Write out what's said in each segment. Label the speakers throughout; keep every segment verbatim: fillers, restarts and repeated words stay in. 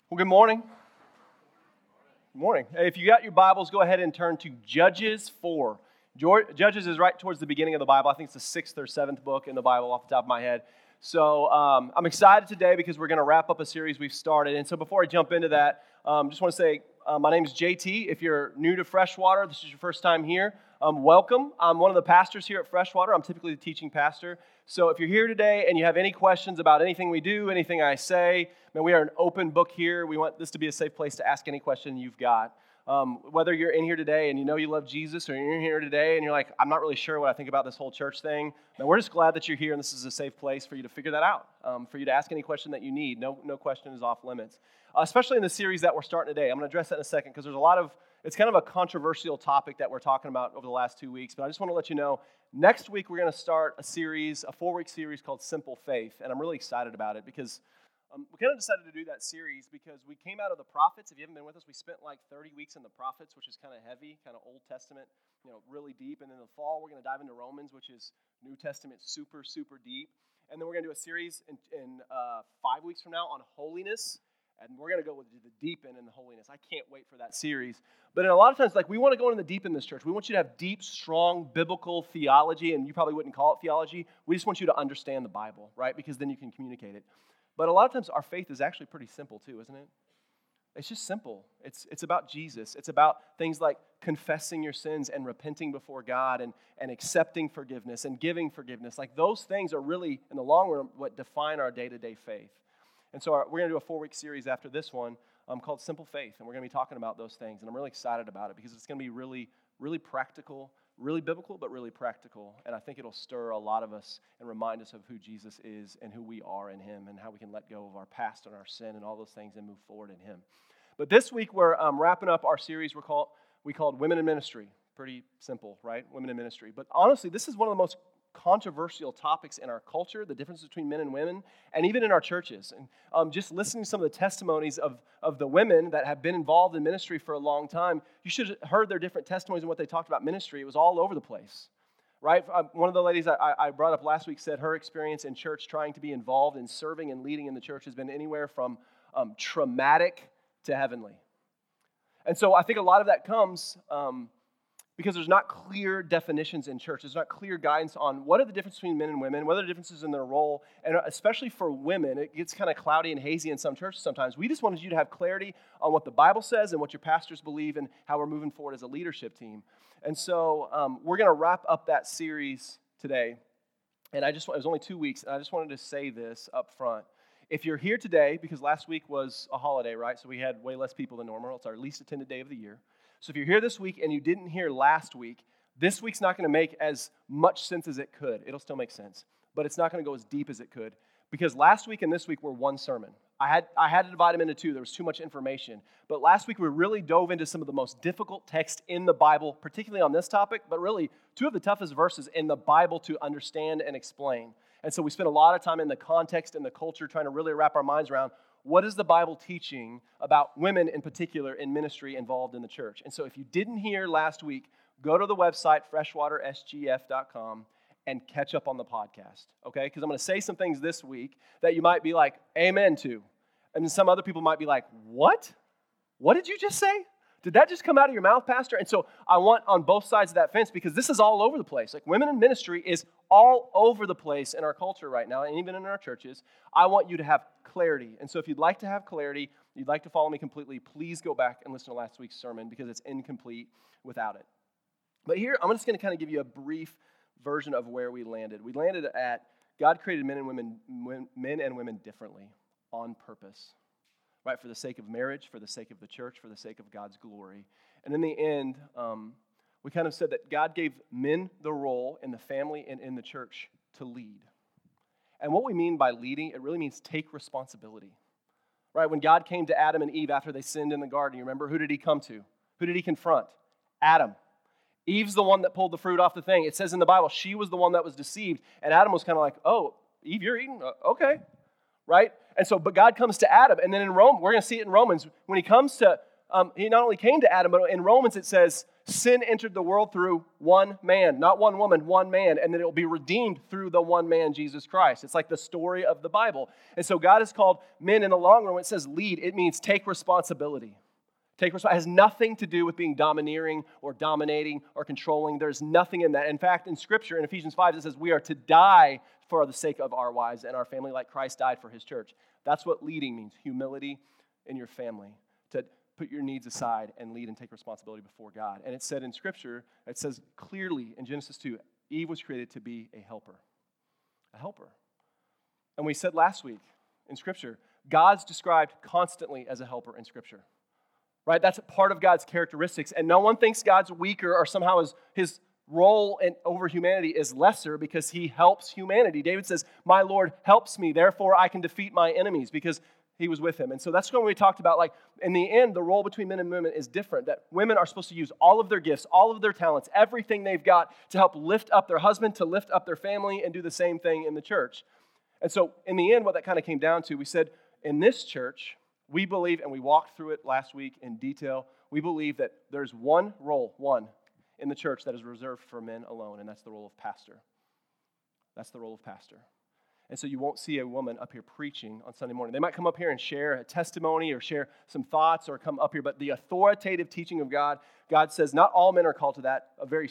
Speaker 1: Well, good morning. Good morning. Hey, if you got your Bibles, go ahead and turn to Judges four. Judges is right towards the beginning of the Bible. I think it's the sixth or seventh book in the Bible off the top of my head. So um, I'm excited today because we're going to wrap up a series we've started. And so before I jump into that, um, just want to say uh, my name is J T. If you're new to Freshwater, this is your first time here, um, welcome. I'm one of the pastors here at Freshwater. I'm typically the teaching pastor. So if you're here today and you have any questions about anything we do, anything I say, man, we are an open book here. We want this to be a safe place to ask any question you've got. Um, whether you're in here today and you know you love Jesus, or you're in here today and you're like, I'm not really sure what I think about this whole church thing, man, we're just glad that you're here and this is a safe place for you to figure that out, um, for you to ask any question that you need. No, no question is off limits, uh, especially in the series that we're starting today. I'm going to address that in a second because there's a lot of, it's kind of a controversial topic that we're talking about over the last two weeks, but I just want to let you know, next week we're going to start a series, a four-week series called Simple Faith, and I'm really excited about it because Um, we kind of decided to do that series because we came out of the prophets. If you haven't been with us, we spent like thirty weeks in the prophets, which is kind of heavy, kind of Old Testament, you know, really deep. And in the fall, we're going to dive into Romans, which is New Testament, super, super deep. And then we're going to do a series in, in uh, five weeks from now on holiness. And we're going to go with the deep end in the holiness. I can't wait for that series. But in a lot of times, like we want to go into the deep in this church. We want you to have deep, strong, biblical theology. And you probably wouldn't call it theology. We just want you to understand the Bible, right? Because then you can communicate it. But a lot of times our faith is actually pretty simple too, isn't it? It's just simple. It's it's about Jesus. It's about things like confessing your sins and repenting before God and, and accepting forgiveness and giving forgiveness. Like those things are really, in the long run, what define our day-to-day faith. And so our, we're going to do a four-week series after this one um, called Simple Faith. And we're going to be talking about those things. And I'm really excited about it because it's going to be really, really practical, really biblical, but really practical. And I think it'll stir a lot of us and remind us of who Jesus is and who we are in him and how we can let go of our past and our sin and all those things and move forward in him. But this week we're um, wrapping up our series we're called, we called Women in Ministry. Pretty simple, right? Women in Ministry. But honestly, this is one of the most controversial topics in our culture, the difference between men and women, and even in our churches. And um, just listening to some of the testimonies of, of the women that have been involved in ministry for a long time, you should have heard their different testimonies and what they talked about ministry. It was all over the place, right? Um, one of the ladies I, I brought up last week said her experience in church trying to be involved in serving and leading in the church has been anywhere from um, traumatic to heavenly. And so I think a lot of that comes Um, because there's not clear definitions in church. There's not clear guidance on what are the differences between men and women, what are the differences in their role, and especially for women, it gets kind of cloudy and hazy in some churches sometimes. We just wanted you to have clarity on what the Bible says and what your pastors believe and how we're moving forward as a leadership team. And so um, we're going to wrap up that series today. And I just, it was only two weeks, and I just wanted to say this up front. If you're here today, because last week was a holiday, right? So we had way less people than normal. It's our least attended day of the year. So if you're here this week and you didn't hear last week, this week's not going to make as much sense as it could. It'll still make sense, but it's not going to go as deep as it could because last week and this week were one sermon. I had I had to divide them into two. There was too much information. But last week we really dove into some of the most difficult text in the Bible, particularly on this topic, but really two of the toughest verses in the Bible to understand and explain. And so we spent a lot of time in the context and the culture trying to really wrap our minds around what is the Bible teaching about women in particular in ministry involved in the church. And so if you didn't hear last week, go to the website, freshwater s g f dot com, and catch up on the podcast, okay? Because I'm going to say some things this week that you might be like, amen to. And then some other people might be like, what? What did you just say? Did that just come out of your mouth, Pastor? And so I want on both sides of that fence because this is all over the place. Like women in ministry is all over the place in our culture right now and even in our churches. I want you to have clarity. And so if you'd like to have clarity, you'd like to follow me completely, please go back and listen to last week's sermon because it's incomplete without it. But here, I'm just going to kind of give you a brief version of where we landed. We landed at God created men and women, men and women differently on purpose. Right, for the sake of marriage, for the sake of the church, for the sake of God's glory. And in the end, um, we kind of said that God gave men the role in the family and in the church to lead. And what we mean by leading, it really means take responsibility. Right, when God came to Adam and Eve after they sinned in the garden, you remember, who did he come to? Who did he confront? Adam. Eve's the one that pulled the fruit off the thing. It says in the Bible, she was the one that was deceived. And Adam was kind of like, oh, Eve, you're eating? Okay. Right? And so, but God comes to Adam, and then in Rome, we're going to see it in Romans. When he comes to, um, he not only came to Adam, but in Romans it says, sin entered the world through one man, not one woman, one man, and then it will be redeemed through the one man, Jesus Christ. It's like the story of the Bible. And so God has called men in the long run, when it says lead, it means take responsibility. Take responsibility. It has nothing to do with being domineering or dominating or controlling. There's nothing in that. In fact, in Scripture, in Ephesians five, it says we are to die for the sake of our wives and our family like Christ died for his church. That's what leading means, humility in your family, to put your needs aside and lead and take responsibility before God. And it said in Scripture, it says clearly in Genesis two, Eve was created to be a helper. A helper. And we said last week in Scripture, God's described constantly as a helper in Scripture. Right? That's part of God's characteristics. And no one thinks God's weaker or somehow his, his role in, over humanity is lesser because he helps humanity. David says, my Lord helps me, therefore I can defeat my enemies, because he was with him. And so that's when we talked about, like, in the end, the role between men and women is different, that women are supposed to use all of their gifts, all of their talents, everything they've got to help lift up their husband, to lift up their family, and do the same thing in the church. And so in the end, what that kind of came down to, we said, in this church, we believe, and we walked through it last week in detail, we believe that there's one role, one, in the church that is reserved for men alone, and that's the role of pastor. That's the role of pastor. And so you won't see a woman up here preaching on Sunday morning. They might come up here and share a testimony or share some thoughts or come up here, but the authoritative teaching of God, God says not all men are called to that. A very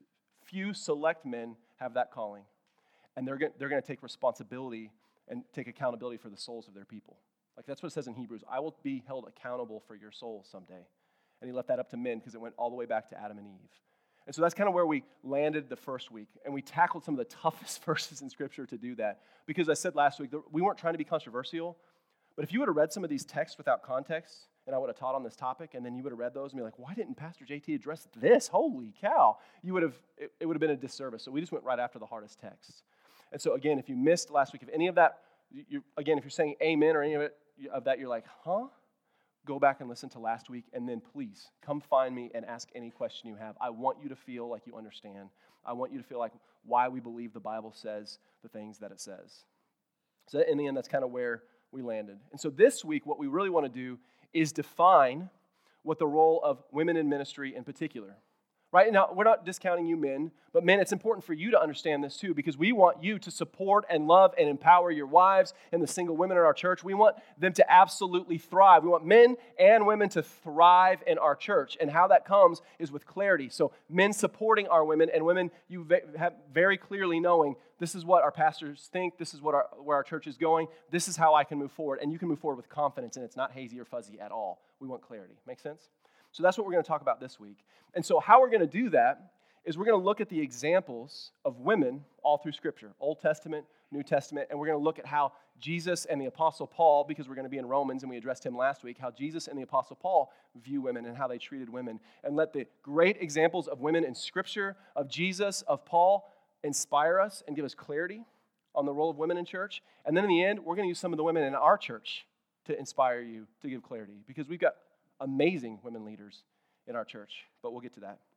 Speaker 1: few select men have that calling. And they're going they're going to take responsibility and take accountability for the souls of their people. Like that's what it says in Hebrews. I will be held accountable for your soul someday. And he left that up to men because it went all the way back to Adam and Eve. And so that's kind of where we landed the first week. And we tackled some of the toughest verses in Scripture to do that. Because I said last week, we weren't trying to be controversial. But if you would have read some of these texts without context, and I would have taught on this topic, and then you would have read those and be like, why didn't Pastor J T address this? Holy cow. You would have, it, it would have been a disservice. So we just went right after the hardest texts. And so again, if you missed last week, if any of that, you, again, if you're saying amen or any of it, of that, you're like, huh? Go back and listen to last week, and then please come find me and ask any question you have. I want you to feel like you understand. I want you to feel like why we believe the Bible says the things that it says. So in the end, that's kind of where we landed. And so this week, what we really want to do is define what the role of women in ministry in particular. Right now, we're not discounting you men, but men, it's important for you to understand this too, because we want you to support and love and empower your wives and the single women in our church. We want them to absolutely thrive. We want men and women to thrive in our church, and how that comes is with clarity. So men supporting our women, and women, you have very clearly knowing this is what our pastors think, this is what our, where our church is going, this is how I can move forward, and you can move forward with confidence, and it's not hazy or fuzzy at all. We want clarity. Make sense? So that's what we're going to talk about this week. And so how we're going to do that is we're going to look at the examples of women all through Scripture, Old Testament, New Testament, and we're going to look at how Jesus and the Apostle Paul, because we're going to be in Romans, and we addressed him last week, how Jesus and the Apostle Paul view women and how they treated women. And let the great examples of women in Scripture, of Jesus, of Paul, inspire us and give us clarity on the role of women in church. And then in the end, we're going to use some of the women in our church to inspire you, to give clarity, because we've got amazing women leaders in our church, but we'll get to that.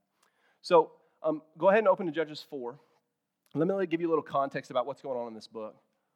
Speaker 1: So um, go ahead and open to Judges four. Let me give you a little context about what's going on in this book.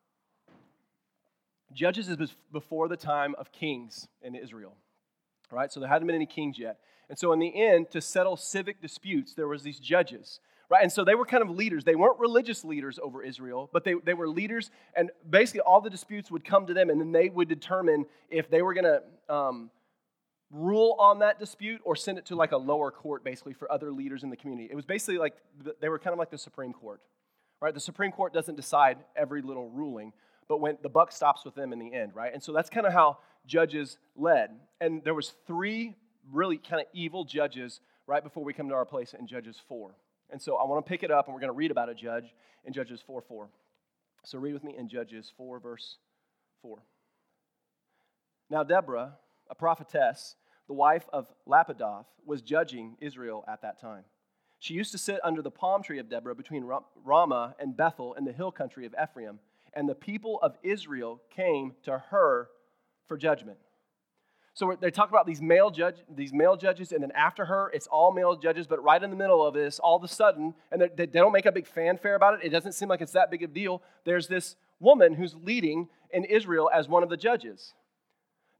Speaker 1: Judges is before the time of kings in Israel, right? So there hadn't been any kings yet. And so in the end, to settle civic disputes, there was these judges, right? And so they were kind of leaders. They weren't religious leaders over Israel, but they, they were leaders, and basically all the disputes would come to them, and then they would determine if they were going to um, rule on that dispute or send it to like a lower court, basically, for other leaders in the community. It was basically like, they were kind of like the Supreme Court, right? The Supreme Court doesn't decide every little ruling, but when the buck stops with them in the end, right? And so that's kind of how judges led. And there was three really kind of evil judges right before we come to our place in Judges four. And so I want to pick it up, and we're going to read about a judge in Judges four four. So read with me in Judges four, verse four. Now Deborah, a prophetess, the wife of Lapidoth, was judging Israel at that time. She used to sit under the palm tree of Deborah between Ramah and Bethel in the hill country of Ephraim, and the people of Israel came to her for judgment. So they talk about these male judge, these male judges, and then after her, it's all male judges, but right in the middle of this, all of a sudden, and they, they don't make a big fanfare about it, it doesn't seem like it's that big of a deal, there's this woman who's leading in Israel as one of the judges.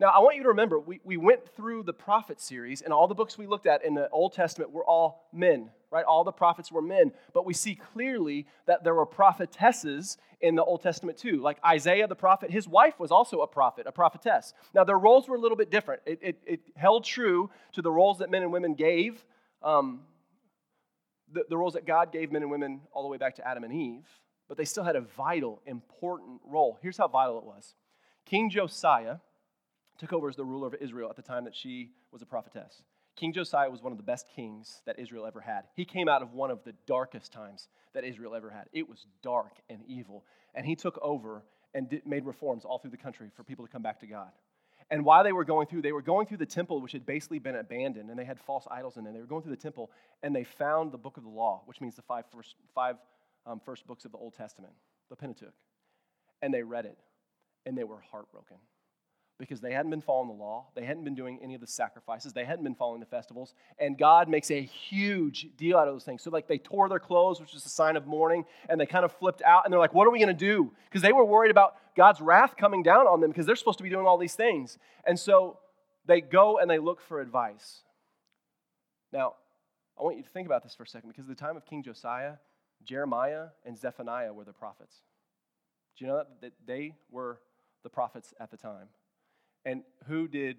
Speaker 1: Now, I want you to remember, we, we went through the prophet series, and all the books we looked at in the Old Testament were all men, right? All the prophets were men. But we see clearly that there were prophetesses in the Old Testament too. Like Isaiah the prophet, his wife was also a prophet, a prophetess. Now, their roles were a little bit different. It, it, it held true to the roles that men and women gave, um, the, the roles that God gave men and women all the way back to Adam and Eve, but they still had a vital, important role. Here's how vital it was. King Josiah took over as the ruler of Israel at the time that she was a prophetess. King Josiah was one of the best kings that Israel ever had. He came out of one of the darkest times that Israel ever had. It was dark and evil. And he took over and did, made reforms all through the country for people to come back to God. And while they were going through, they were going through the temple, which had basically been abandoned, and they had false idols in there. They were going through the temple, and they found the book of the law, which means the five first, five, um, first books of the Old Testament, the Pentateuch. And they read it, and they were heartbroken, because they hadn't been following the law. They hadn't been doing any of the sacrifices. They hadn't been following the festivals. And God makes a huge deal out of those things. So like they tore their clothes, which is a sign of mourning, and they kind of flipped out, and they're like, what are we going to do? Because they were worried about God's wrath coming down on them because they're supposed to be doing all these things. And so they go and they look for advice. Now, I want you to think about this for a second, because at the time of King Josiah, Jeremiah and Zephaniah were the prophets. Do you know that, that they were the prophets at the time? And who did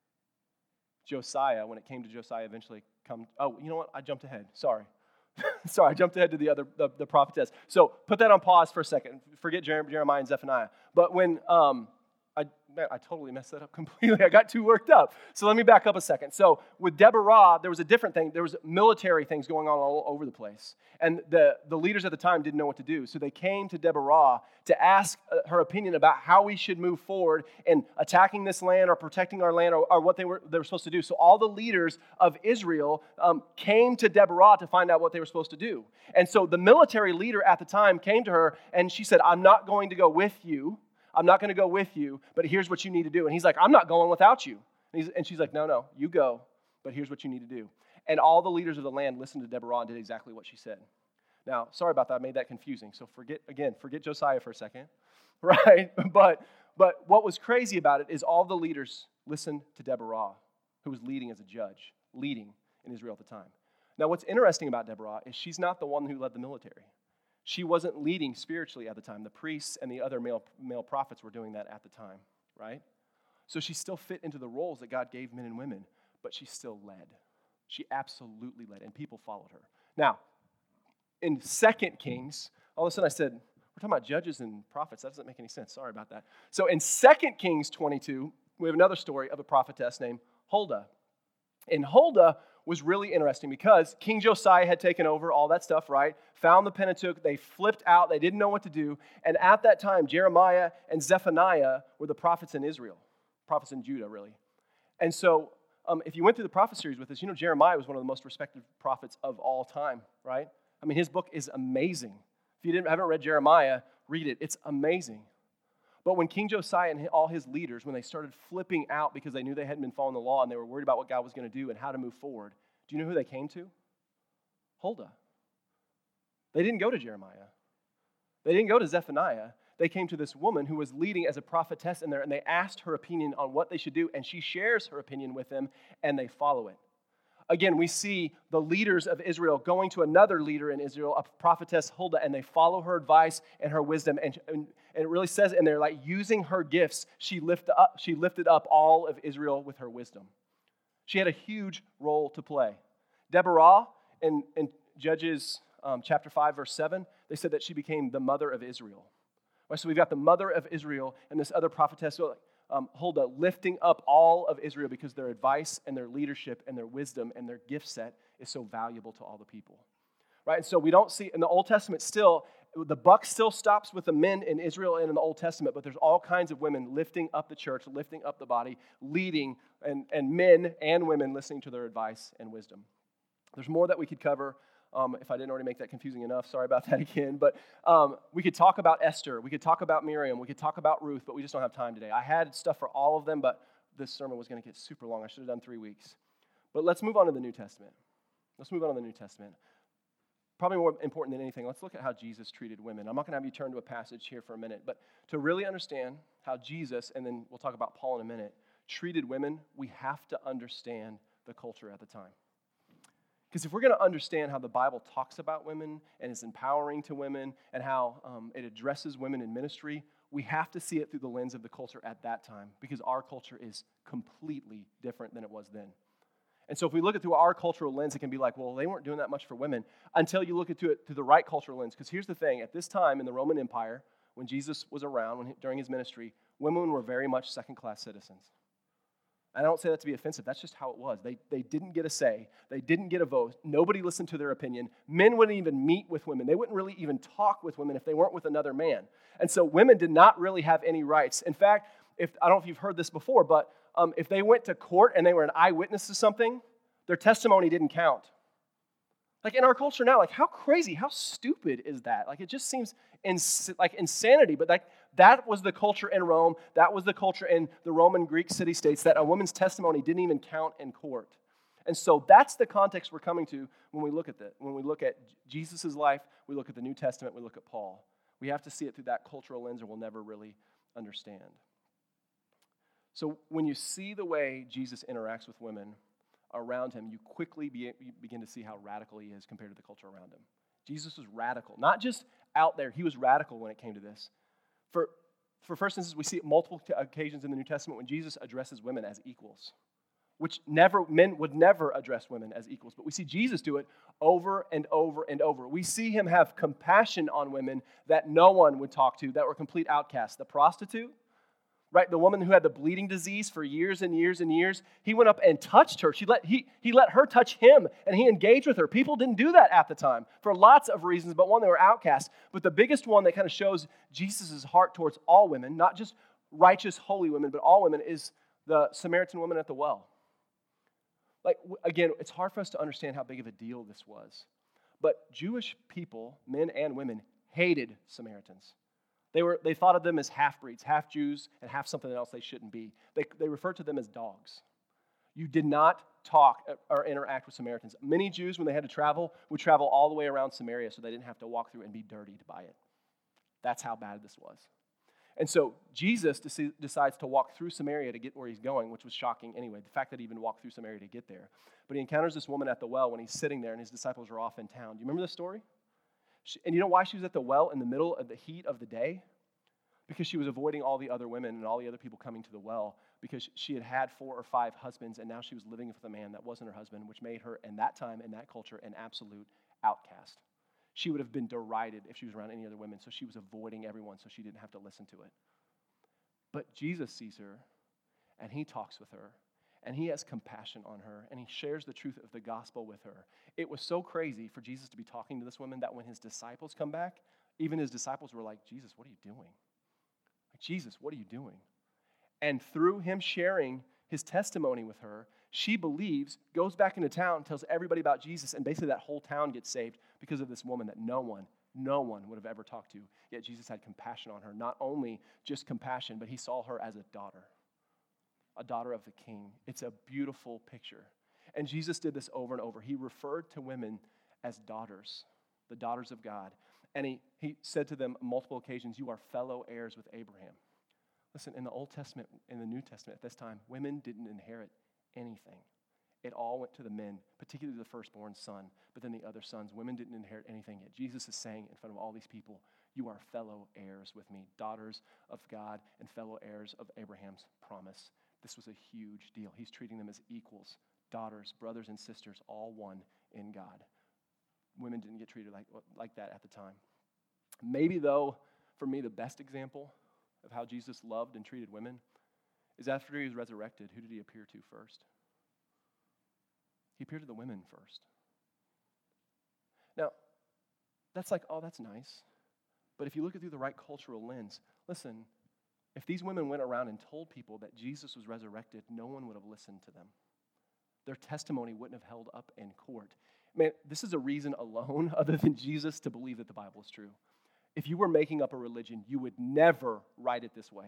Speaker 1: Josiah, when it came to Josiah, eventually come? Oh, you know what? I jumped ahead. Sorry. Sorry, I jumped ahead to the other, the, the prophetess. So put that on pause for a second. Forget Jeremiah and Zephaniah. But when, um, I, man, I totally messed that up completely. I got too worked up. So let me back up a second. So with Deborah, there was a different thing. There was military things going on all over the place. And the, the leaders at the time didn't know what to do. So they came to Deborah to ask her opinion about how we should move forward in attacking this land or protecting our land, or, or what they were, they were supposed to do. So all the leaders of Israel um, came to Deborah to find out what they were supposed to do. And so the military leader at the time came to her, and she said, I'm not going to go with you. I'm not going to go with you, but here's what you need to do. And he's like, I'm not going without you. And, he's, and she's like, no, no, you go, but here's what you need to do. And all the leaders of the land listened to Deborah and did exactly what she said. Now, sorry about that. I made that confusing. So forget, again, forget Josiah for a second, right? But, but what was crazy about it is all the leaders listened to Deborah, who was leading as a judge, leading in Israel at the time. Now, what's interesting about Deborah is she's not the one who led the military. She wasn't leading spiritually at the time. The priests and the other male, male prophets were doing that at the time, right? So she still fit into the roles that God gave men and women, but she still led. She absolutely led, and people followed her. Now, in Second Kings, all of a sudden I said, we're talking about judges and prophets. That doesn't make any sense. Sorry about that. So in Second Kings twenty-two, we have another story of a prophetess named Huldah. And Huldah was really interesting because King Josiah had taken over all that stuff, right? Found the Pentateuch. They flipped out. They didn't know what to do. And at that time, Jeremiah and Zephaniah were the prophets in Israel, prophets in Judah, really. And so um, if you went through the prophet series with us, you know Jeremiah was one of the most respected prophets of all time, right? I mean, his book is amazing. If you didn't, haven't read Jeremiah, read it. It's amazing. But when King Josiah and all his leaders, when they started flipping out because they knew they hadn't been following the law and they were worried about what God was going to do and how to move forward, do you know who they came to? Huldah. They didn't go to Jeremiah. They didn't go to Zephaniah. They came to this woman who was leading as a prophetess in there, and they asked her opinion on what they should do, and she shares her opinion with them, and they follow it. Again, we see the leaders of Israel going to another leader in Israel, a prophetess Huldah, and they follow her advice and her wisdom. And, and, and it really says in there, like using her gifts, she lifted up, she lifted up all of Israel with her wisdom. She had a huge role to play. Deborah, in, in Judges um, chapter five, verse seven, they said that she became the mother of Israel. Right, so we've got the mother of Israel and this other prophetess, Um, Huldah, lifting up all of Israel because their advice and their leadership and their wisdom and their gift set is so valuable to all the people. Right? And so we don't see, in the Old Testament still, the buck still stops with the men in Israel and in the Old Testament, but there's all kinds of women lifting up the church, lifting up the body, leading, and, and men and women listening to their advice and wisdom. There's more that we could cover. Um, if I didn't already make that confusing enough, sorry about that again. But um, we could talk about Esther. We could talk about Miriam. We could talk about Ruth, but we just don't have time today. I had stuff for all of them, but this sermon was going to get super long. I should have done three weeks. But let's move on to the New Testament. Let's move on to the New Testament. Probably more important than anything, let's look at how Jesus treated women. I'm not going to have you turn to a passage here for a minute, but to really understand how Jesus, and then we'll talk about Paul in a minute, treated women, we have to understand the culture at the time. Because if we're going to understand how the Bible talks about women and is empowering to women and how um, it addresses women in ministry, we have to see it through the lens of the culture at that time, because our culture is completely different than it was then. And so if we look at it through our cultural lens, it can be like, well, they weren't doing that much for women, until you look into it through the right cultural lens. Because here's the thing, at this time in the Roman Empire, when Jesus was around, when he, during his ministry, women were very much second-class citizens. And I don't say that to be offensive. That's just how it was. They, they didn't get a say. They didn't get a vote. Nobody listened to their opinion. Men wouldn't even meet with women. They wouldn't really even talk with women if they weren't with another man. And so women did not really have any rights. In fact, if I don't know if you've heard this before, but um, if they went to court and they were an eyewitness to something, their testimony didn't count. Like in our culture now, like how crazy, how stupid is that? Like it just seems ins- like insanity, but like that was the culture in Rome. That was the culture in the Roman Greek city-states, that a woman's testimony didn't even count in court. And so that's the context we're coming to when we look at that. When we look at Jesus' life, we look at the New Testament, we look at Paul. We have to see it through that cultural lens or we'll never really understand. So when you see the way Jesus interacts with women around him, you quickly be, you begin to see how radical he is compared to the culture around him. Jesus was radical, not just out there. He was radical when it came to this. For, for first instance, we see multiple occasions in the New Testament when Jesus addresses women as equals, which never men would never address women as equals. But we see Jesus do it over and over and over. We see him have compassion on women that no one would talk to, that were complete outcasts. The prostitute, right? The woman who had the bleeding disease for years and years and years, he went up and touched her. She let he he let her touch him, and he engaged with her. People didn't do that at the time for lots of reasons, but one, they were outcasts. But the biggest one that kind of shows Jesus' heart towards all women, not just righteous, holy women, but all women, is the Samaritan woman at the well. Like, again, it's hard for us to understand how big of a deal this was. But Jewish people, men and women, hated Samaritans. They were they thought of them as half-breeds, half-Jews, and half something else they shouldn't be. They, they referred to them as dogs. You did not talk or interact with Samaritans. Many Jews, when they had to travel, would travel all the way around Samaria so they didn't have to walk through and be dirtied by it. That's how bad this was. And so Jesus decides to walk through Samaria to get where he's going, which was shocking anyway, the fact that he even walked through Samaria to get there. But he encounters this woman at the well when he's sitting there and his disciples are off in town. Do you remember this story? She, and you know why she was at the well in the middle of the heat of the day? Because she was avoiding all the other women and all the other people coming to the well, because she had had four or five husbands, and now she was living with a man that wasn't her husband, which made her, in that time, in that culture, an absolute outcast. She would have been derided if she was around any other women, so she was avoiding everyone so she didn't have to listen to it. But Jesus sees her, and he talks with her, and he has compassion on her, and he shares the truth of the gospel with her. It was so crazy for Jesus to be talking to this woman that when his disciples come back, even his disciples were like, Jesus, what are you doing? Like, Jesus, what are you doing? And through him sharing his testimony with her, she believes, goes back into town, tells everybody about Jesus, and basically that whole town gets saved because of this woman that no one, no one would have ever talked to. Yet Jesus had compassion on her. Not only just compassion, but he saw her as a daughter, a daughter of the king. It's a beautiful picture. And Jesus did this over and over. He referred to women as daughters, the daughters of God. And he, he said to them on multiple occasions, you are fellow heirs with Abraham. Listen, in the Old Testament, in the New Testament at this time, women didn't inherit anything. It all went to the men, particularly the firstborn son, but then the other sons. Women didn't inherit anything yet. Jesus is saying in front of all these people, you are fellow heirs with me, daughters of God and fellow heirs of Abraham's promise. This was a huge deal. He's treating them as equals, daughters, brothers and sisters, all one in God. Women didn't get treated like, like that at the time. Maybe, though, for me, the best example of how Jesus loved and treated women is after he was resurrected, who did he appear to first? He appeared to the women first. Now, that's like, oh, that's nice. But if you look at it through the right cultural lens, listen, if these women went around and told people that Jesus was resurrected, no one would have listened to them. Their testimony wouldn't have held up in court. Man, this is a reason alone, other than Jesus, to believe that the Bible is true. If you were making up a religion, you would never write it this way.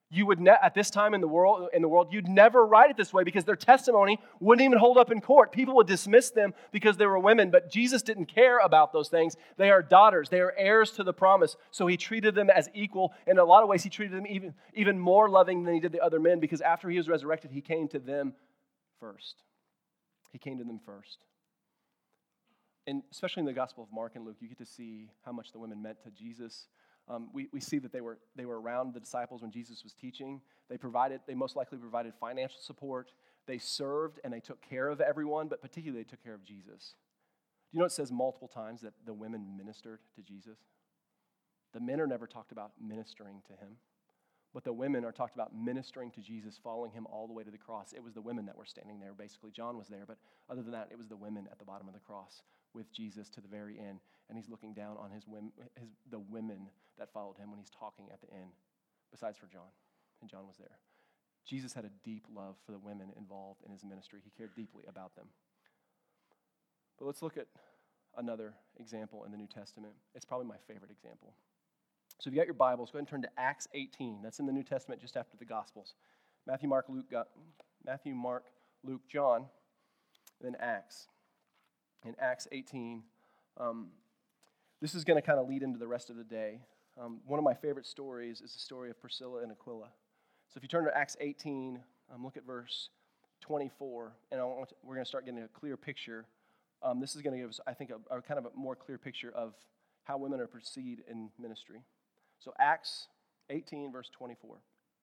Speaker 1: You would ne- at this time in the world, in the world, you'd never write it this way because their testimony wouldn't even hold up in court. People would dismiss them because they were women, but Jesus didn't care about those things. They are daughters. They are heirs to the promise. So he treated them as equal. In a lot of ways, he treated them even, even more loving than he did the other men because after he was resurrected, he came to them first. He came to them first. And especially in the Gospel of Mark and Luke, you get to see how much the women meant to Jesus. Um, we, we see that they were they were around the disciples when Jesus was teaching. They provided, they most likely provided financial support. They served and they took care of everyone, but particularly they took care of Jesus. Do you know it says multiple times that the women ministered to Jesus? The men are never talked about ministering to him, but the women are talked about ministering to Jesus, following him all the way to the cross. It was the women that were standing there, basically. John was there, but other than that, it was the women at the bottom of the cross with Jesus to the very end, and he's looking down on his women, his, the women that followed him when he's talking at the end, besides for John, and John was there. Jesus had a deep love for the women involved in his ministry. He cared deeply about them. But let's look at another example in the New Testament. It's probably my favorite example. So if you got your Bibles, go ahead and turn to Acts eighteen. That's in the New Testament just after the Gospels. Matthew, Mark, Luke, got, Matthew, Mark, Luke, John, and then Acts. In Acts eighteen, um, this is going to kind of lead into the rest of the day. Um, one of my favorite stories is the story of Priscilla and Aquila. So if you turn to Acts eighteen, um, look at verse twenty-four, and I want to, we're going to start getting a clear picture. Um, this is going to give us, I think, a, a kind of a more clear picture of how women are perceived in ministry. So Acts eighteen, verse twenty-four.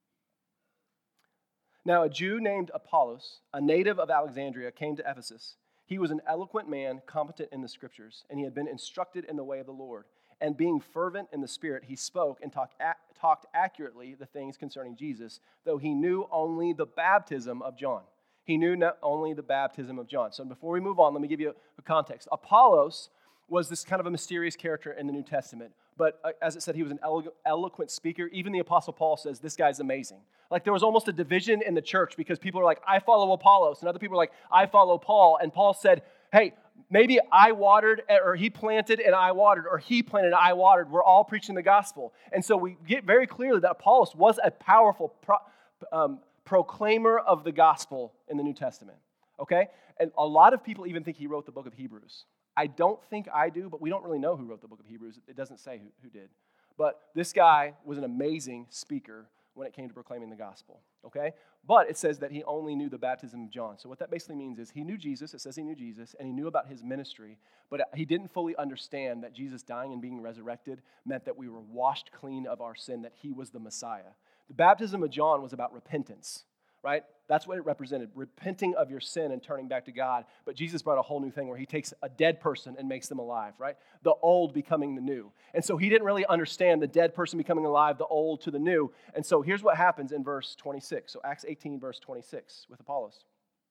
Speaker 1: Now a Jew named Apollos, a native of Alexandria, came to Ephesus. He was an eloquent man, competent in the Scriptures, and he had been instructed in the way of the Lord. And being fervent in the Spirit, he spoke and talked, talked accurately the things concerning Jesus, though he knew only the baptism of John. He knew not only the baptism of John. So before we move on, let me give you a context. Apollos was this kind of a mysterious character in the New Testament. But uh, as it said, he was an elo- eloquent speaker. Even the Apostle Paul says, this guy's amazing. Like there was almost a division in the church because people are like, I follow Apollos. And other people are like, I follow Paul. And Paul said, hey, maybe I watered, or he planted and I watered, or he planted and I watered. We're all preaching the gospel. And so we get very clearly that Apollos was a powerful pro, um, proclaimer of the gospel in the New Testament. Okay? And a lot of people even think he wrote the book of Hebrews. I don't think I do, but we don't really know who wrote the book of Hebrews. It doesn't say who, who did. But this guy was an amazing speaker when it came to proclaiming the gospel, okay? But it says that he only knew the baptism of John. So what that basically means is he knew Jesus, it says he knew Jesus, and he knew about his ministry, but he didn't fully understand that Jesus dying and being resurrected meant that we were washed clean of our sin, that he was the Messiah. The baptism of John was about repentance, right? That's what it represented, repenting of your sin and turning back to God. But Jesus brought a whole new thing where he takes a dead person and makes them alive, right? The old becoming the new. And so he didn't really understand the dead person becoming alive, the old to the new. And so here's what happens in verse twenty-six. So Acts eighteen, verse twenty-six with Apollos.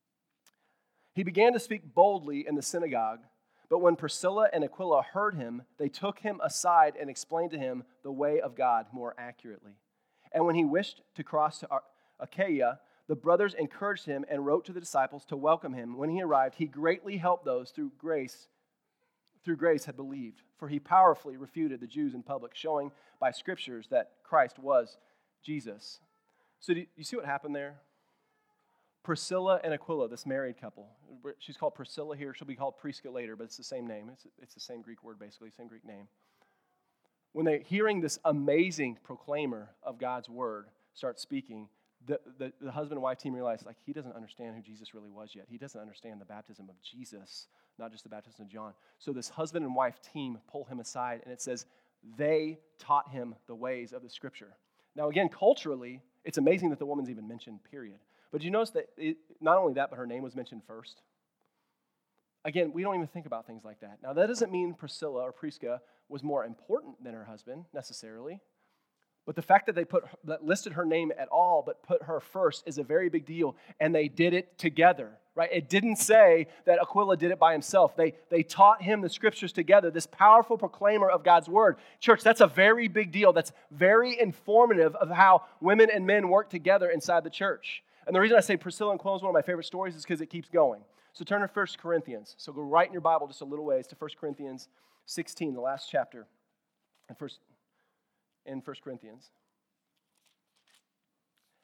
Speaker 1: He began to speak boldly in the synagogue, but when Priscilla and Aquila heard him, they took him aside and explained to him the way of God more accurately. And when he wished to cross to Achaia, the brothers encouraged him and wrote to the disciples to welcome him. When he arrived, he greatly helped those through grace, through grace had believed, for he powerfully refuted the Jews in public, showing by scriptures that Christ was Jesus. So do you see what happened there? Priscilla and Aquila, this married couple. She's called Priscilla here. She'll be called Prisca later, but it's the same name. It's, it's the same Greek word, basically, same Greek name. When they're hearing this amazing proclaimer of God's word start speaking, The, the, the husband and wife team realized, like, he doesn't understand who Jesus really was yet. He doesn't understand the baptism of Jesus, not just the baptism of John. So this husband and wife team pull him aside, and it says they taught him the ways of the Scripture. Now, again, culturally, it's amazing that the woman's even mentioned, period. But did you notice that it, not only that, but her name was mentioned first? Again, we don't even think about things like that. Now, that doesn't mean Priscilla or Prisca was more important than her husband, necessarily. But the fact that they put that listed her name at all, but put her first, is a very big deal. And they did it together, right? It didn't say that Aquila did it by himself. They, they taught him the Scriptures together, this powerful proclaimer of God's word. Church, that's a very big deal. That's very informative of how women and men work together inside the church. And the reason I say Priscilla and Aquila is one of my favorite stories is because it keeps going. So turn to First Corinthians. So go right in your Bible just a little ways to First Corinthians sixteen, the last chapter. And first. In First Corinthians.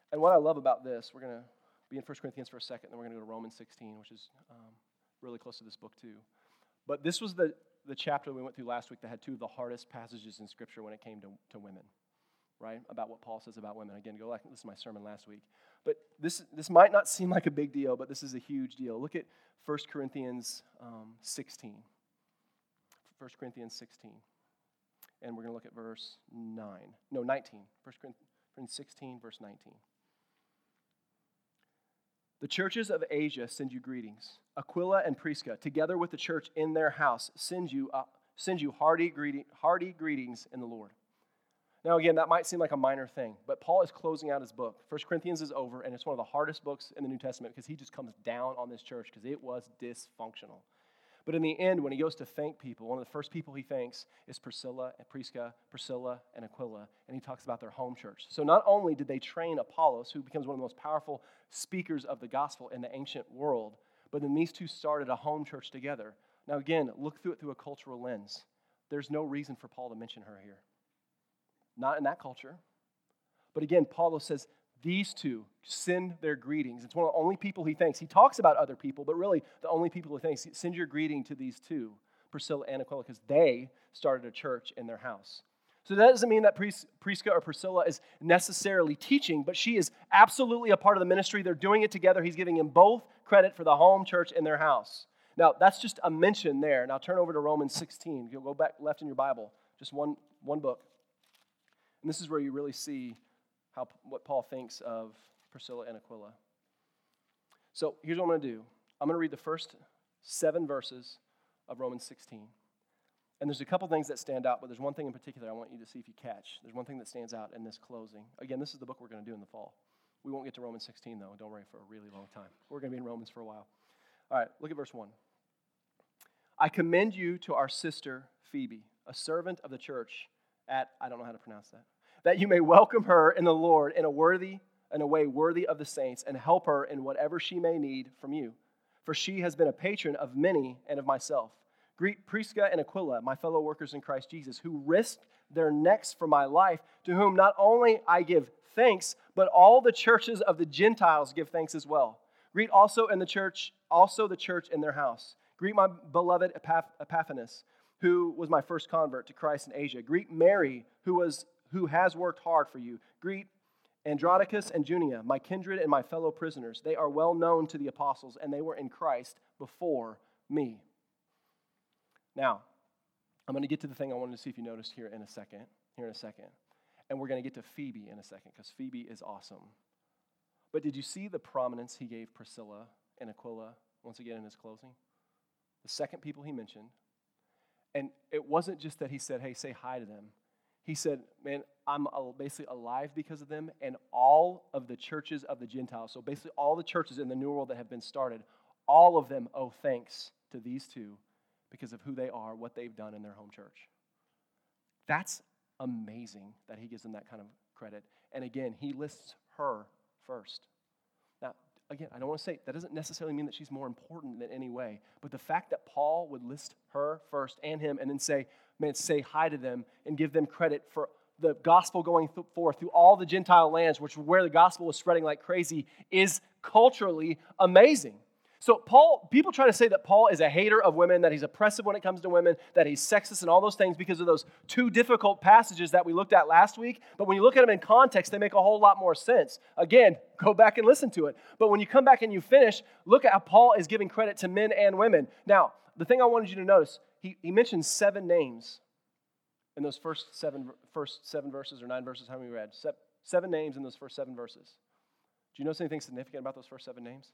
Speaker 1: And what I love about this, we're going to be in First Corinthians for a second, then we're going to go to Romans sixteen, which is um, really close to this book too. But this was the, the chapter we went through last week that had two of the hardest passages in Scripture when it came to, to women, right? About what Paul says about women. Again, go back, this is my sermon last week. But this this might not seem like a big deal, but this is a huge deal. Look at First Corinthians um, sixteen. First Corinthians sixteen. And we're going to look at verse nine. No, nineteen. First Corinthians sixteen, verse nineteen. The churches of Asia send you greetings. Aquila and Prisca, together with the church in their house, send you uh, send you hearty, greeting, hearty greetings in the Lord. Now, again, that might seem like a minor thing, but Paul is closing out his book. First Corinthians is over, and it's one of the hardest books in the New Testament because he just comes down on this church because it was dysfunctional. But in the end, when he goes to thank people, one of the first people he thanks is Priscilla and Prisca, Priscilla and Aquila, and he talks about their home church. So not only did they train Apollos, who becomes one of the most powerful speakers of the gospel in the ancient world, but then these two started a home church together. Now again, look through it through a cultural lens. There's no reason for Paul to mention her here. Not in that culture. But again, Paul says, these two send their greetings. It's one of the only people he thanks. He talks about other people, but really the only people he thanks. Send your greeting to these two, Priscilla and Aquila, because they started a church in their house. So that doesn't mean that Pris- Prisca or Priscilla is necessarily teaching, but she is absolutely a part of the ministry. They're doing it together. He's giving them both credit for the home church in their house. Now, that's just a mention there. Now turn over to Romans sixteen. You'll go back left in your Bible, just one, one book. And this is where you really see how what Paul thinks of Priscilla and Aquila. So here's what I'm going to do. I'm going to read the first seven verses of Romans sixteen. And there's a couple things that stand out, but there's one thing in particular I want you to see if you catch. There's one thing that stands out in this closing. Again, this is the book we're going to do in the fall. We won't get to Romans sixteen, though. Don't worry, for a really long time. We're going to be in Romans for a while. All right, look at verse one. I commend you to our sister Phoebe, a servant of the church at, I don't know how to pronounce that, that you may welcome her in the Lord in a worthy, in a way worthy of the saints, and help her in whatever she may need from you. For she has been a patron of many and of myself. Greet Prisca and Aquila, my fellow workers in Christ Jesus, who risked their necks for my life, to whom not only I give thanks, but all the churches of the Gentiles give thanks as well. Greet also in the church, also the church in their house. Greet my beloved Epaph- Epaphras, who was my first convert to Christ in Asia. Greet Mary, who was who has worked hard for you. Greet Andronicus and Junia, my kindred and my fellow prisoners. They are well known to the apostles, and they were in Christ before me. Now, I'm going to get to the thing I wanted to see if you noticed here in a second, here in a second. And we're going to get to Phoebe in a second, because Phoebe is awesome. But did you see the prominence he gave Priscilla and Aquila once again in his closing? The second people he mentioned. And it wasn't just that he said, hey, say hi to them. He said, man, I'm basically alive because of them, and all of the churches of the Gentiles, so basically all the churches in the New World that have been started, all of them owe thanks to these two because of who they are, what they've done in their home church. That's amazing that he gives them that kind of credit. And again, he lists her first. Now, again, I don't want to say, that doesn't necessarily mean that she's more important in any way, but the fact that Paul would list her first and him and then say, man, say hi to them and give them credit for the gospel going th- forth through all the Gentile lands, which where the gospel was spreading like crazy, is culturally amazing. So Paul, people try to say that Paul is a hater of women, that he's oppressive when it comes to women, that he's sexist and all those things because of those two difficult passages that we looked at last week. But when you look at them in context, they make a whole lot more sense. Again, go back and listen to it. But when you come back and you finish, look at how Paul is giving credit to men and women. Now, the thing I wanted you to notice, he, he mentions seven names in those first seven, first seven verses or nine verses, how many we read? Se- seven names in those first seven verses. Do you notice anything significant about those first seven names?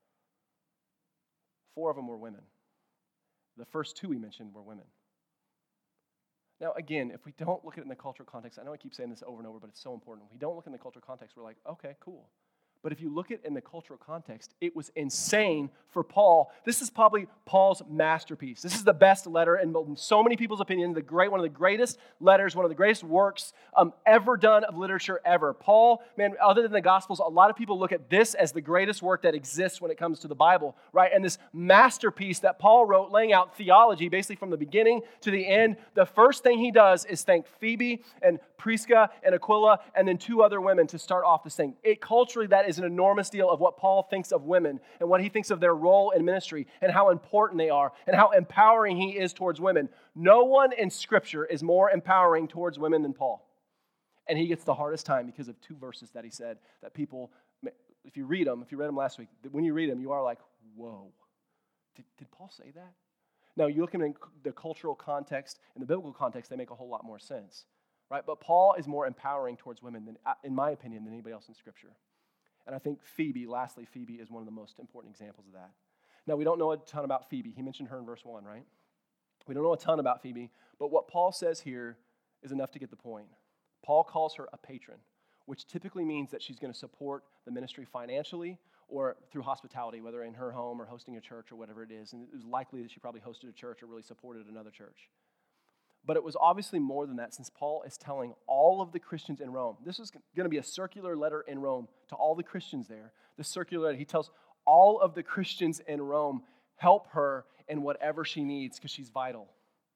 Speaker 1: Four of them were women. The first two we mentioned were women. Now, again, if we don't look at it in the cultural context, I know I keep saying this over and over, but it's so important. If we don't look in the cultural context, we're like, okay, cool. But if you look at it in the cultural context, it was insane for Paul. This is probably Paul's masterpiece. This is the best letter in so many people's opinion, the great, one of the greatest letters, one of the greatest works um, ever done of literature ever. Paul, man, other than the Gospels, a lot of people look at this as the greatest work that exists when it comes to the Bible, right? And this masterpiece that Paul wrote, laying out theology basically from the beginning to the end, the first thing he does is thank Phoebe and Prisca and Aquila and then two other women to start off this thing. It culturally, that is an enormous deal of what Paul thinks of women and what he thinks of their role in ministry and how important they are and how empowering he is towards women. No one in Scripture is more empowering towards women than Paul. And he gets the hardest time because of two verses that he said that people, if you read them, if you read them last week, when you read them, you are like, whoa, did, did Paul say that? Now, you look in the cultural context, in the biblical context, they make a whole lot more sense. Right? But Paul is more empowering towards women, than, in my opinion, than anybody else in Scripture. And I think Phoebe, lastly, Phoebe is one of the most important examples of that. Now, we don't know a ton about Phoebe. He mentioned her in verse one, right? We don't know a ton about Phoebe, but what Paul says here is enough to get the point. Paul calls her a patron, which typically means that she's going to support the ministry financially or through hospitality, whether in her home or hosting a church or whatever it is. And it was likely that she probably hosted a church or really supported another church. But it was obviously more than that, since Paul is telling all of the Christians in Rome. This is going to be a circular letter in Rome to all the Christians there. The circular letter, he tells all of the Christians in Rome, help her in whatever she needs because she's vital.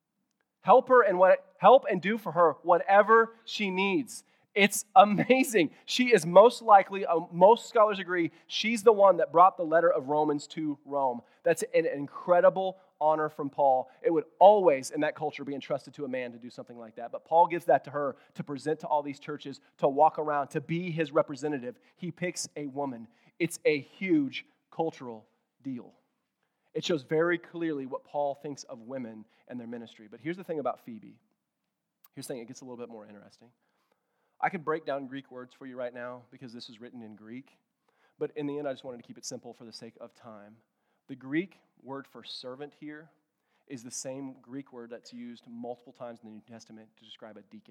Speaker 1: Help her and what help and do for her whatever she needs. It's amazing. She is most likely, uh, most scholars agree, she's the one that brought the letter of Romans to Rome. That's an incredible honor from Paul. It would always, in that culture, be entrusted to a man to do something like that. But Paul gives that to her to present to all these churches, to walk around, to be his representative. He picks a woman. It's a huge cultural deal. It shows very clearly what Paul thinks of women and their ministry. But here's the thing about Phoebe. Here's the thing, it gets a little bit more interesting. I could break down Greek words for you right now because this is written in Greek. But in the end, I just wanted to keep it simple for the sake of time. The Greek word for servant here is the same Greek word that's used multiple times in the New Testament to describe a deacon.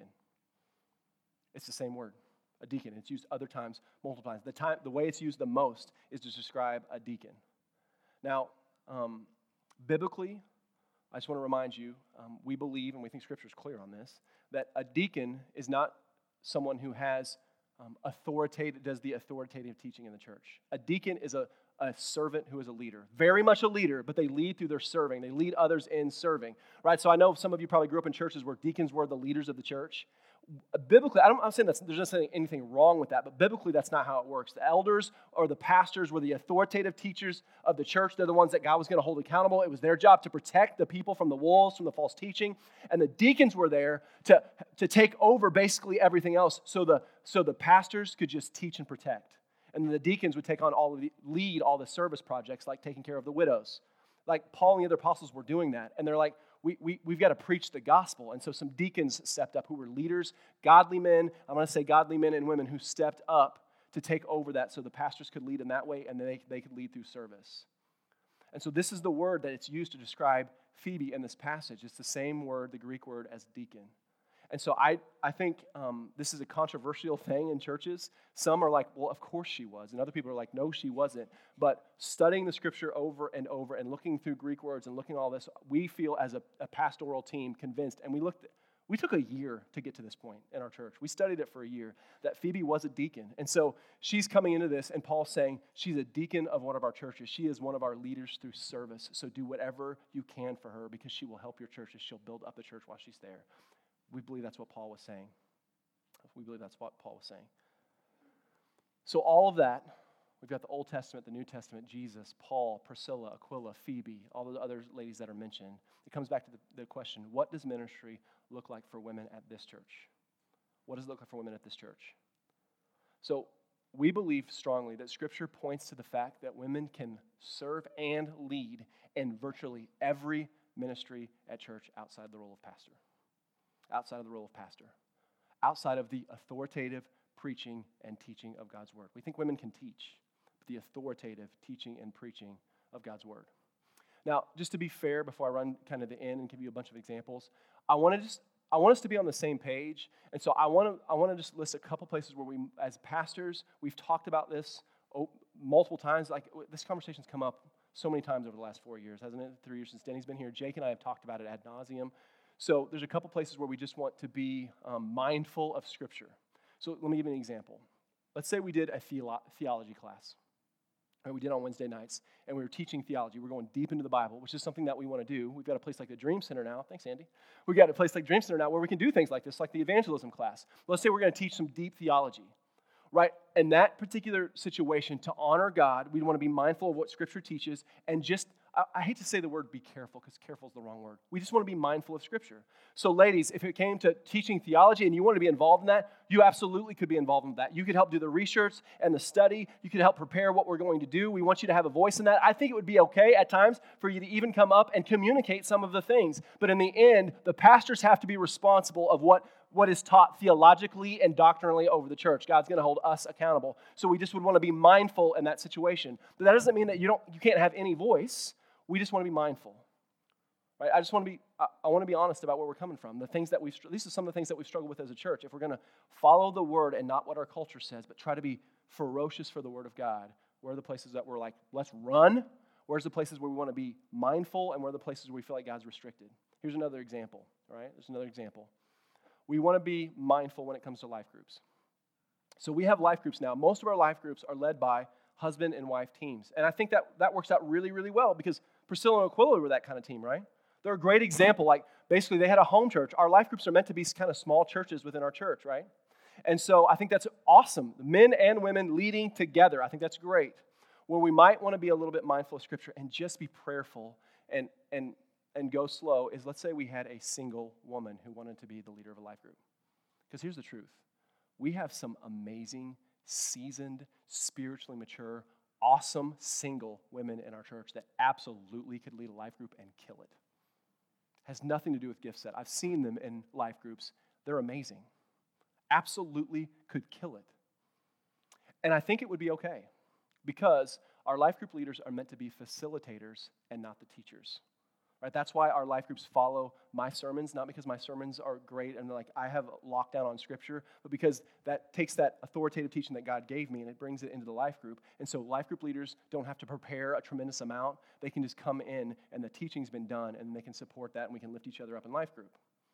Speaker 1: It's the same word, a deacon. It's used other times, multiple times. The time, the way it's used the most is to describe a deacon. Now, um, biblically, I just want to remind you, um, we believe, and we think Scripture is clear on this, that a deacon is not someone who has um, authoritative, does the authoritative teaching in the church. A deacon is a a servant who is a leader. Very much a leader, but they lead through their serving. They lead others in serving, right? So I know some of you probably grew up in churches where deacons were the leaders of the church. Biblically, I don't, I'm saying that's, there's not anything wrong with that, but biblically that's not how it works. The elders or the pastors were the authoritative teachers of the church. They're the ones that God was going to hold accountable. It was their job to protect the people from the wolves, from the false teaching. And the deacons were there to, to take over basically everything else so the, so the pastors could just teach and protect. And then the deacons would take on all of the, lead all the service projects like taking care of the widows. Like Paul and the other apostles were doing that. And they're like, we, we, we've got to preach the gospel. And so some deacons stepped up who were leaders, godly men, I'm going to say godly men and women who stepped up to take over that so the pastors could lead in that way and they, they could lead through service. And so this is the word that it's used to describe Phoebe in this passage. It's the same word, the Greek word, as deacon. And so I, I think um, this is a controversial thing in churches. Some are like, well, of course she was. And other people are like, no, she wasn't. But studying the Scripture over and over and looking through Greek words and looking at all this, we feel as a, a pastoral team convinced, and we looked, we took a year to get to this point in our church. We studied it for a year, that Phoebe was a deacon. And so she's coming into this, and Paul's saying she's a deacon of one of our churches. She is one of our leaders through service. So do whatever you can for her because she will help your churches. She'll build up the church while she's there. We believe that's what Paul was saying. We believe that's what Paul was saying. So all of that, we've got the Old Testament, the New Testament, Jesus, Paul, Priscilla, Aquila, Phoebe, all the other ladies that are mentioned. It comes back to the, the question, what does ministry look like for women at this church? What does it look like for women at this church? So we believe strongly that Scripture points to the fact that women can serve and lead in virtually every ministry at church outside the role of pastor. Outside of the role of pastor, outside of the authoritative preaching and teaching of God's word. We think women can teach, but the authoritative teaching and preaching of God's word. Now, just to be fair, before I run kind of the end and give you a bunch of examples, I want to just I want us to be on the same page, and so I want to I want to just list a couple places where we, as pastors, we've talked about this op- multiple times. Like this conversation's come up so many times over the last four years, hasn't it? Three years since Denny's been here. Jake and I have talked about it ad nauseum. So there's a couple places where we just want to be um, mindful of Scripture. So let me give you an example. Let's say we did a theolo- theology class. Right, we did on Wednesday nights, and we were teaching theology. We're going deep into the Bible, which is something that we want to do. We've got a place like the Dream Center now. Thanks, Andy. We've got a place like Dream Center now where we can do things like this, like the evangelism class. Let's say we're going to teach some deep theology. Right? In that particular situation, to honor God, we want to be mindful of what Scripture teaches and just, I, I hate to say the word be careful because careful is the wrong word. We just want to be mindful of Scripture. So ladies, if it came to teaching theology and you want to be involved in that, you absolutely could be involved in that. You could help do the research and the study. You could help prepare what we're going to do. We want you to have a voice in that. I think it would be okay at times for you to even come up and communicate some of the things. But in the end, the pastors have to be responsible of what what is taught theologically and doctrinally over the church. God's going to hold us accountable. So we just would want to be mindful in that situation. But that doesn't mean that you don't you can't have any voice. We just want to be mindful. Right? I just want to be I, I want to be honest about where we're coming from. The things that we've these are some of the things that we've struggled with as a church. If we're going to follow the word and not what our culture says, but try to be ferocious for the word of God, where are the places that we're like, let's run? Where's the places where we want to be mindful, and where are the places where we feel like God's restricted? Here's another example. All right? There's another example. We want to be mindful when it comes to life groups. So we have life groups now. Most of our life groups are led by husband and wife teams. And I think that that works out really, really well because Priscilla and Aquila were that kind of team, right? They're a great example. Like, basically, they had a home church. Our life groups are meant to be kind of small churches within our church, right? And so I think that's awesome. Men and women leading together. I think that's great. Where we might want to be a little bit mindful of Scripture and just be prayerful and and and go slow is, let's say we had a single woman who wanted to be the leader of a life group. Because here's the truth. We have some amazing, seasoned, spiritually mature, awesome single women in our church that absolutely could lead a life group and kill it. Has nothing to do with gift set. I've seen them in life groups. They're amazing. Absolutely could kill it. And I think it would be okay because our life group leaders are meant to be facilitators and not the teachers. Right? That's why our life groups follow my sermons, not because my sermons are great and like I have lockdown on Scripture, but because that takes that authoritative teaching that God gave me and it brings it into the life group. And so life group leaders don't have to prepare a tremendous amount. They can just come in and the teaching's been done and they can support that and we can lift each other up in life group.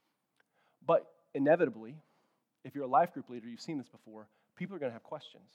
Speaker 1: But inevitably, if you're a life group leader, you've seen this before, people are going to have questions.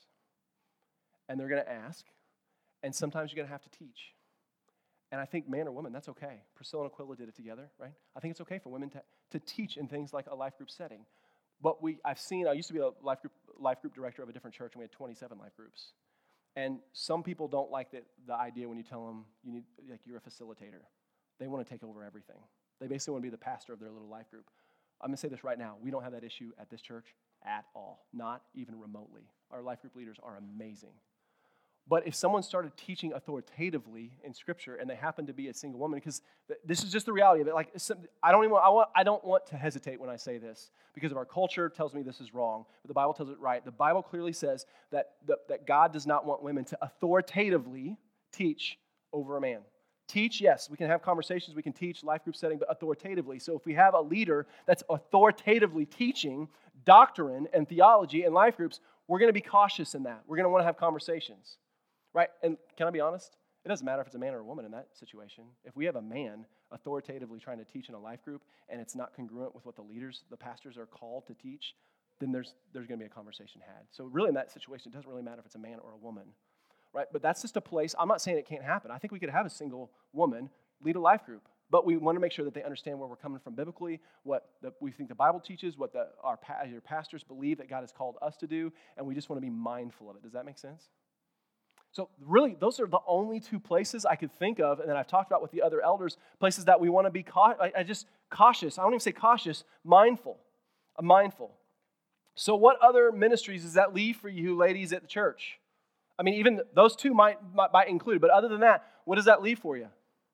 Speaker 1: And they're going to ask, and sometimes you're going to have to teach. And I think man or woman, that's okay. Priscilla and Aquila did it together, right? I think it's okay for women to, to teach in things like a life group setting. But we, I've seen, I used to be a life group life group director of a different church, and we had twenty-seven life groups. And some people don't like the, the idea when you tell them you need, like you're a facilitator. They want to take over everything. They basically want to be the pastor of their little life group. I'm going to say this right now. We don't have that issue at this church at all, not even remotely. Our life group leaders are amazing. But if someone started teaching authoritatively in Scripture and they happen to be a single woman, because th- this is just the reality of it. Like I don't even want, I want I don't want to hesitate when I say this because of our culture tells me this is wrong, but the Bible tells it right. The Bible clearly says that the, that God does not want women to authoritatively teach over a man. Teach, yes, we can have conversations, we can teach life group setting, but authoritatively. So if we have a leader that's authoritatively teaching doctrine and theology in life groups, we're going to be cautious in that. We're going to want to have conversations. Right? And can I be honest? It doesn't matter if it's a man or a woman in that situation. If we have a man authoritatively trying to teach in a life group and it's not congruent with what the leaders, the pastors are called to teach, then there's there's going to be a conversation had. So really in that situation, it doesn't really matter if it's a man or a woman. Right? But that's just a place, I'm not saying it can't happen. I think we could have a single woman lead a life group. But we want to make sure that they understand where we're coming from biblically, what the, we think the Bible teaches, what the, our, your pastors believe that God has called us to do, and we just want to be mindful of it. Does that make sense? So really, those are the only two places I could think of, and then I've talked about with the other elders, places that we want to be ca- I, I just cautious. I don't even say cautious, mindful. I'm mindful. So what other ministries does that leave for you ladies at the church? I mean, even those two might, might, might include, but other than that, what does that leave for you?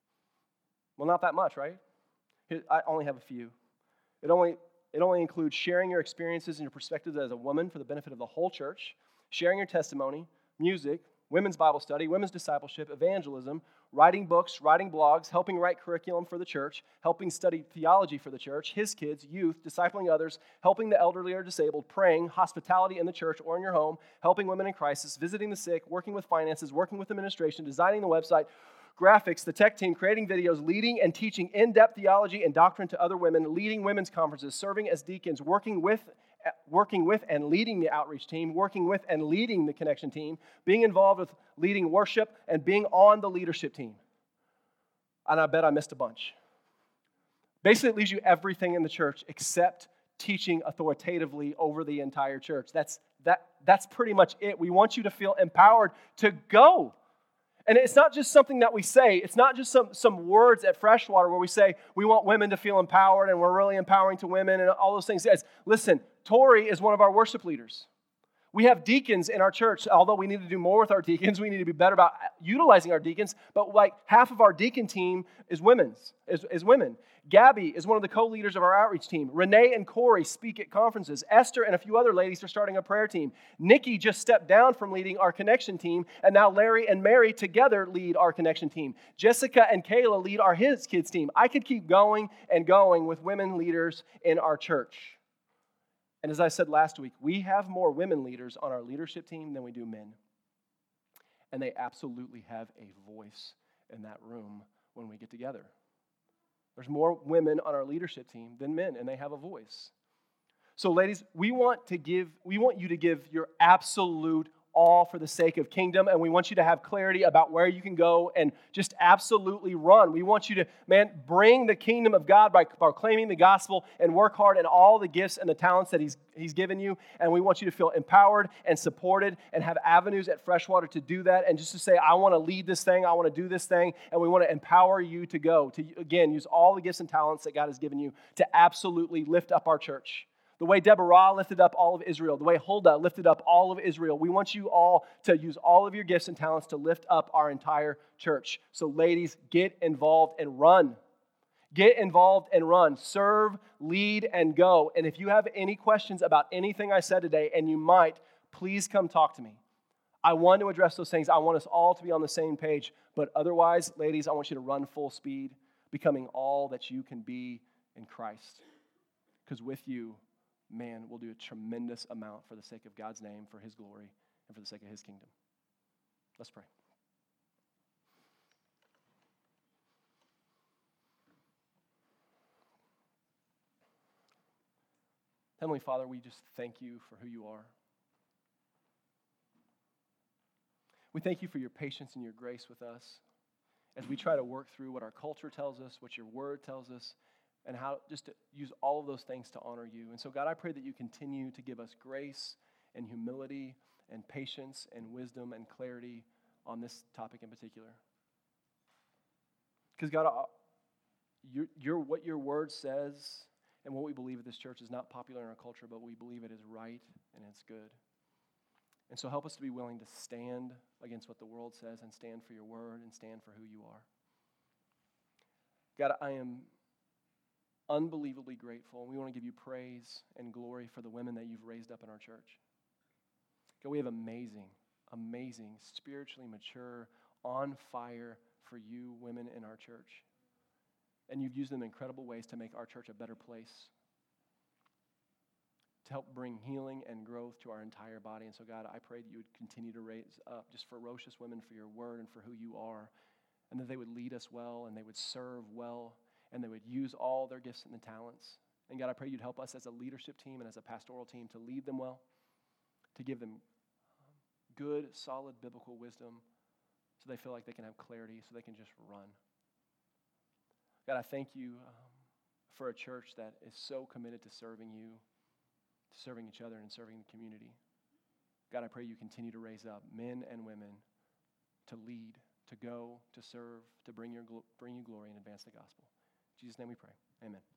Speaker 1: Well, not that much, right? I only have a few. It only, it only includes sharing your experiences and your perspectives as a woman for the benefit of the whole church, sharing your testimony, music, women's Bible study, women's discipleship, evangelism, writing books, writing blogs, helping write curriculum for the church, helping study theology for the church, his kids, youth, discipling others, helping the elderly or disabled, praying, hospitality in the church or in your home, helping women in crisis, visiting the sick, working with finances, working with administration, designing the website, graphics, the tech team, creating videos, leading and teaching in-depth theology and doctrine to other women, leading women's conferences, serving as deacons, working with working with and leading the outreach team, working with and leading the connection team, being involved with leading worship, and being on the leadership team. And I bet I missed a bunch. Basically, it leaves you everything in the church except teaching authoritatively over the entire church. That's, that, that's pretty much it. We want you to feel empowered to go. And it's not just something that we say. It's not just some, some words at Freshwater where we say we want women to feel empowered and we're really empowering to women and all those things. Guys, listen, Tori is one of our worship leaders. We have deacons in our church. Although we need to do more with our deacons, we need to be better about utilizing our deacons. But like half of our deacon team is women's, is, is women. Gabby is one of the co-leaders of our outreach team. Renee and Corey speak at conferences. Esther and a few other ladies are starting a prayer team. Nikki just stepped down from leading our connection team, and now Larry and Mary together lead our connection team. Jessica and Kayla lead our His Kids team. I could keep going and going with women leaders in our church. And as I said last week, we have more women leaders on our leadership team than we do men. And they absolutely have a voice in that room when we get together. There's more women on our leadership team than men, and they have a voice. So ladies, we want to give, we want you to give your absolute all for the sake of kingdom, and we want you to have clarity about where you can go and just absolutely run. We want you to, man, bring the kingdom of God by proclaiming the gospel and work hard in all the gifts and the talents that he's, he's given you, and we want you to feel empowered and supported and have avenues at Freshwater to do that and just to say, I want to lead this thing, I want to do this thing, and we want to empower you to go, to, again, use all the gifts and talents that God has given you to absolutely lift up our church. The way Deborah lifted up all of Israel, the way Huldah lifted up all of Israel, we want you all to use all of your gifts and talents to lift up our entire church. So ladies, get involved and run. Get involved and run. Serve, lead, and go. And if you have any questions about anything I said today, and you might, please come talk to me. I want to address those things. I want us all to be on the same page. But otherwise, ladies, I want you to run full speed, becoming all that you can be in Christ. Because with you, man, we'll do a tremendous amount for the sake of God's name, for His glory, and for the sake of His kingdom. Let's pray. Heavenly Father, we just thank you for who you are. We thank you for your patience and your grace with us as we try to work through what our culture tells us, what your word tells us, and how just to use all of those things to honor you. And so, God, I pray that you continue to give us grace and humility and patience and wisdom and clarity on this topic in particular. Because, God, your, your, what your word says and what we believe at this church is not popular in our culture, but we believe it is right and it's good. And so help us to be willing to stand against what the world says and stand for your word and stand for who you are. God, I am unbelievably grateful, and we want to give you praise and glory for the women that you've raised up in our church. God, we have amazing, amazing, spiritually mature, on fire for you women in our church. And you've used them in incredible ways to make our church a better place, to help bring healing and growth to our entire body. And so, God, I pray that you would continue to raise up just ferocious women for your word and for who you are, and that they would lead us well and they would serve well, and they would use all their gifts and the talents. And God, I pray you'd help us as a leadership team and as a pastoral team to lead them well, to give them good, solid biblical wisdom so they feel like they can have clarity, so they can just run. God, I thank you um, for a church that is so committed to serving you, to serving each other, and serving the community. God, I pray you continue to raise up men and women to lead, to go, to serve, to bring your bring you glory and advance the gospel. In Jesus' name we pray. Amen.